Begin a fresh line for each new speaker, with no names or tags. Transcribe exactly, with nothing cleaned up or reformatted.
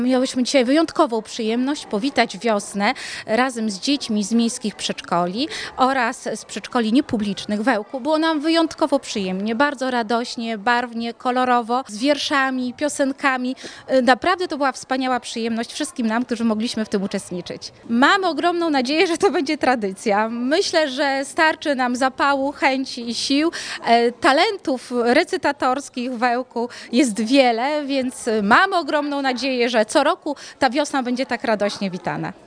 Miałyśmy dzisiaj wyjątkową przyjemność powitać wiosnę razem z dziećmi z miejskich przedszkoli oraz z przedszkoli niepublicznych w Ełku. Było nam wyjątkowo przyjemnie, bardzo radośnie, barwnie, kolorowo, z wierszami, piosenkami. Naprawdę to była wspaniała przyjemność wszystkim nam, którzy mogliśmy w tym uczestniczyć. Mamy ogromną nadzieję, że to będzie tradycja. Myślę, że starczy nam zapału, chęci i sił. Talentów recytatorskich w Ełku jest wiele, więc mamy ogromną nadzieję, że co roku ta wiosna będzie tak radośnie witana.